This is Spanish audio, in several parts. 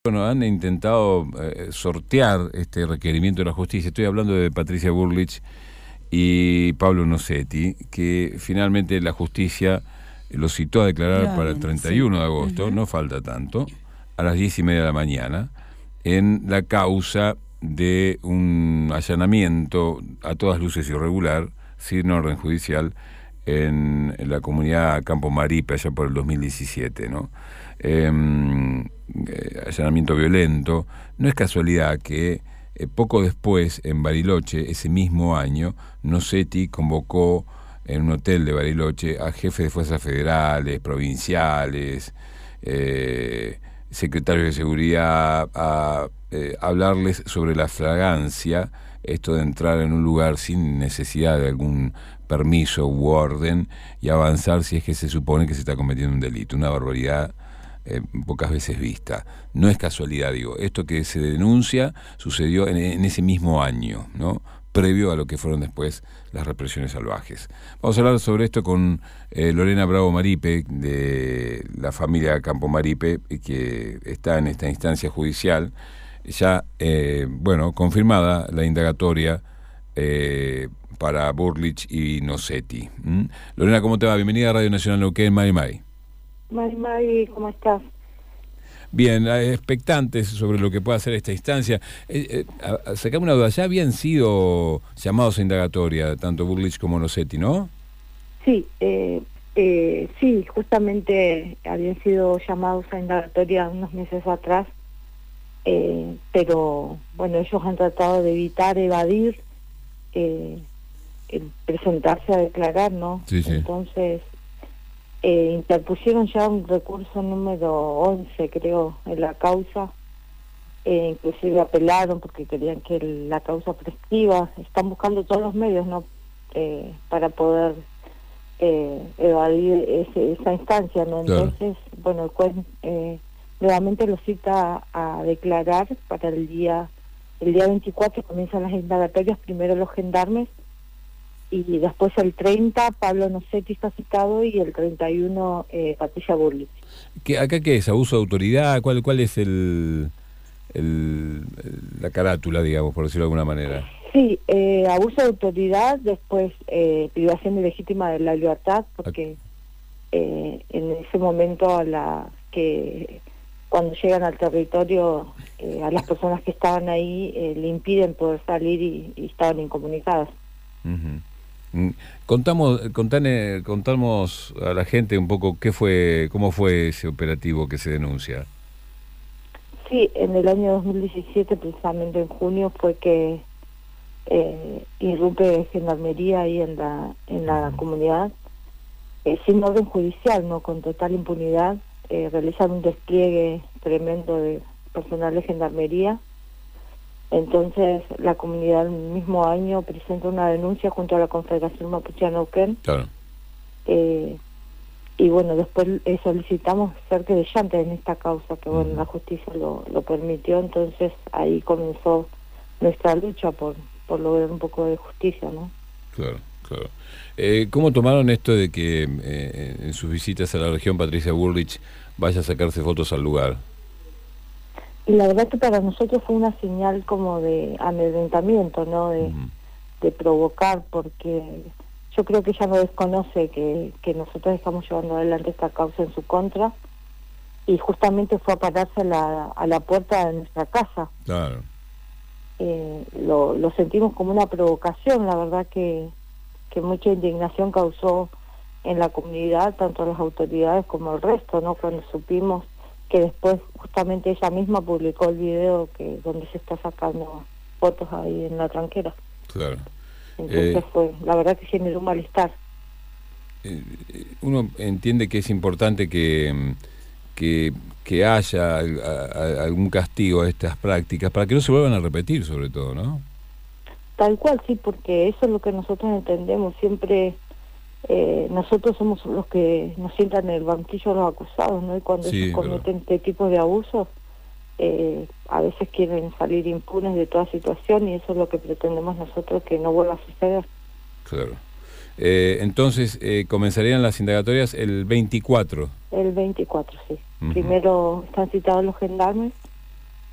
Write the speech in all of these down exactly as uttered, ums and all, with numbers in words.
Bueno, han intentado eh, sortear este requerimiento de la justicia. Estoy hablando de Patricia Bullrich y Pablo Nocetti, que finalmente la justicia lo citó a declarar Lo para el habían, treinta y uno sí. de agosto, Uh-huh. no falta tanto, a las diez y media de la mañana, en la causa de un allanamiento a todas luces irregular, sin orden judicial, en, en la comunidad Campo Maripe, allá por el dos mil diecisiete, ¿no? Eh, eh, allanamiento violento. No es casualidad que eh, poco después, en Bariloche, ese mismo año, Nocetti convocó en un hotel de Bariloche a jefes de fuerzas federales, provinciales, eh, secretarios de seguridad, a eh, hablarles sobre la flagrancia, esto de entrar en un lugar sin necesidad de algún permiso u orden y avanzar si es que se supone que se está cometiendo un delito, una barbaridad eh, pocas veces vista. No es casualidad, digo, esto que se denuncia sucedió en, en ese mismo año, ¿no?, previo a lo que fueron después las represiones salvajes. Vamos a hablar sobre esto con eh, Lorena Bravo Maripe, de la familia Campo Maripe, que está en esta instancia judicial, ya, eh, bueno, confirmada la indagatoria eh, para Bullrich y Nocetti. ¿Mm? Lorena, ¿cómo te va? Bienvenida a Radio Nacional Neuquén, Mari Mari. Mari Mari, ¿cómo estás? Bien, expectantes sobre lo que pueda hacer esta instancia. Eh, eh, sacame una duda, ya habían sido llamados a indagatoria, tanto Bullrich como Nocetti, ¿no? Sí, eh, eh, sí, justamente habían sido llamados a indagatoria unos meses atrás, eh, pero bueno, ellos han tratado de evitar, evadir, eh, el presentarse a declarar, ¿no? Sí, sí. Entonces, eh, interpusieron ya un recurso número once, creo, en la causa. Eh, inclusive apelaron porque querían que el, la causa prescriba. Están buscando todos los medios, ¿no?, eh, para poder eh, evadir ese, esa instancia, ¿no? Claro. Entonces, bueno, el juez eh, nuevamente lo cita a, a declarar para el día el día veinticuatro. Comienzan las indagatorias, primero los gendarmes, y después el treinta Pablo Nocetti está citado, y el treinta y uno eh, Patricia Bullrich. ¿Qué, ¿Acá qué es? ¿Abuso de autoridad? ¿Cuál, cuál es el, el la carátula, digamos, por decirlo de alguna manera? Sí, eh, abuso de autoridad, después eh, privación ilegítima de la libertad, porque eh, en ese momento a la que cuando llegan al territorio, eh, a las personas que estaban ahí eh, le impiden poder salir y, y estaban incomunicadas. Uh-huh. Contamos, contane, contamos a la gente un poco qué fue, cómo fue ese operativo que se denuncia. Sí, en el año dos mil diecisiete, precisamente en junio, fue que eh, irrumpe Gendarmería ahí en la en la uh-huh. comunidad, eh, sin orden judicial, no, con total impunidad. Eh, realizan un despliegue tremendo de personal de Gendarmería. Entonces la comunidad el mismo año presenta una denuncia junto a la Confederación Mapuche Neuquén. Claro. Eh, y bueno, después eh, solicitamos ser querellantes en esta causa, que bueno, uh-huh. la justicia lo, lo permitió. Entonces ahí comenzó nuestra lucha por, por lograr un poco de justicia, ¿no? Claro, claro. Eh, ¿Cómo tomaron esto de que eh, en sus visitas a la región Patricia Bullrich vaya a sacarse fotos al lugar? Y la verdad que para nosotros fue una señal como de amedrentamiento, ¿no?, de, uh-huh. de provocar, porque yo creo que ella no desconoce que, que nosotros estamos llevando adelante esta causa en su contra, y justamente fue a pararse a la, a la puerta de nuestra casa. Claro. Eh, lo, lo sentimos como una provocación, la verdad que, que mucha indignación causó en la comunidad, tanto las autoridades como el resto, ¿no?, cuando supimos que después justamente ella misma publicó el video que donde se está sacando fotos ahí en la tranquera. Claro. Entonces eh, fue, la verdad que generó un malestar. Eh, uno entiende que es importante que, que, que haya a, a, algún castigo a estas prácticas para que no se vuelvan a repetir, sobre todo, ¿no? Tal cual, sí, porque eso es lo que nosotros entendemos. Siempre Eh, nosotros somos los que nos sientan en el banquillo los acusados, ¿no? Y cuando sí, ellos cometen este tipo de abusos, eh, a veces quieren salir impunes de toda situación, y eso es lo que pretendemos nosotros, que no vuelva a suceder. Claro. Eh, entonces, eh, comenzarían las indagatorias el veinticuatro. El veinticuatro, sí. Uh-huh. Primero están citados los gendarmes,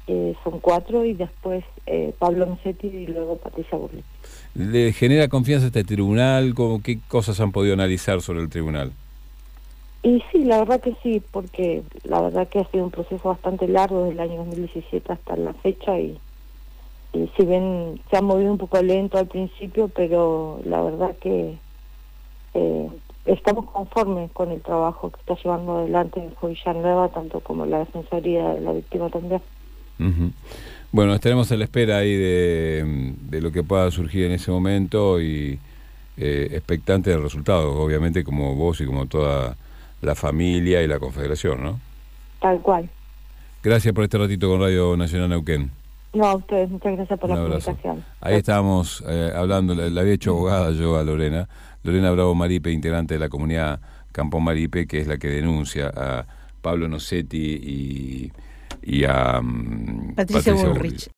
eh, son cuatro, y después eh, Pablo Nocetti y luego Patricia Bullrich. ¿Le genera confianza este tribunal? ¿Cómo, qué cosas han podido analizar sobre el tribunal? Y sí, la verdad que sí, porque la verdad que ha sido un proceso bastante largo desde el año dos mil diecisiete hasta la fecha, y, y si bien se ha movido un poco lento al principio, pero la verdad que eh, estamos conformes con el trabajo que está llevando adelante el juez Villanueva, tanto como la Defensoría de la Víctima también. Uh-huh. Bueno, estaremos a la espera ahí de, de lo que pueda surgir en ese momento y eh, expectante del resultado, obviamente, como vos y como toda la familia y la Confederación, ¿no? Tal cual. Gracias por este ratito con Radio Nacional Neuquén. No, a ustedes, muchas gracias por Un la abrazo. comunicación. Ahí estábamos eh, hablando, le, le había hecho abogada yo a Lorena, Lorena Bravo Maripe, integrante de la comunidad Campón Maripe, que es la que denuncia a Pablo Nocetti y, y a um, Patricia, Patricia Bullrich. Bullrich.